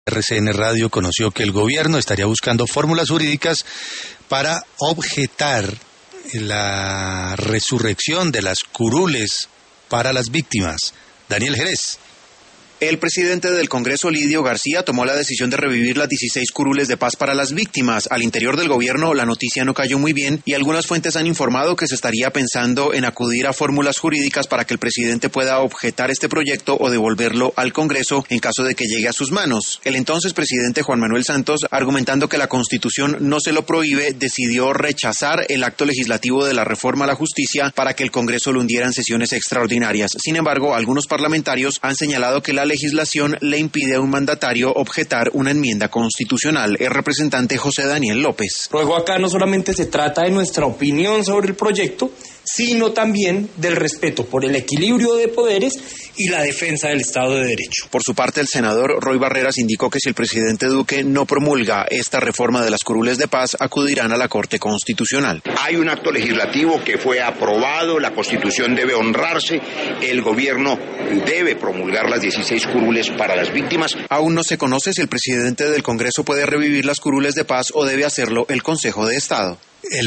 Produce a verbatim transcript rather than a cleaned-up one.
R C N Radio conoció que el gobierno estaría buscando fórmulas jurídicas para objetar la resurrección de las curules para las víctimas. Daniel Jerez. El presidente del Congreso, Lidio García, tomó la decisión de revivir las dieciséis curules de paz para las víctimas. Al interior del gobierno, la noticia no cayó muy bien y algunas fuentes han informado que se estaría pensando en acudir a fórmulas jurídicas para que el presidente pueda objetar este proyecto o devolverlo al Congreso en caso de que llegue a sus manos. El entonces presidente Juan Manuel Santos, argumentando que la Constitución no se lo prohíbe, decidió rechazar el acto legislativo de la reforma a la justicia para que el Congreso lo hundiera en sesiones extraordinarias. Sin embargo, algunos parlamentarios han señalado que la legislación le impide a un mandatario objetar una enmienda constitucional. El representante José Daniel López. Luego acá no solamente se trata de nuestra opinión sobre el proyecto, sino también del respeto por el equilibrio de poderes y la defensa del Estado de Derecho. Por su parte, el senador Roy Barreras indicó que si el presidente Duque no promulga esta reforma de las curules de paz, acudirán a la Corte Constitucional. Hay un acto legislativo que fue aprobado, la Constitución debe honrarse, el gobierno debe promulgar las dieciséis curules para las víctimas. Aún no se conoce si el presidente del Congreso puede revivir las curules de paz o debe hacerlo el Consejo de Estado.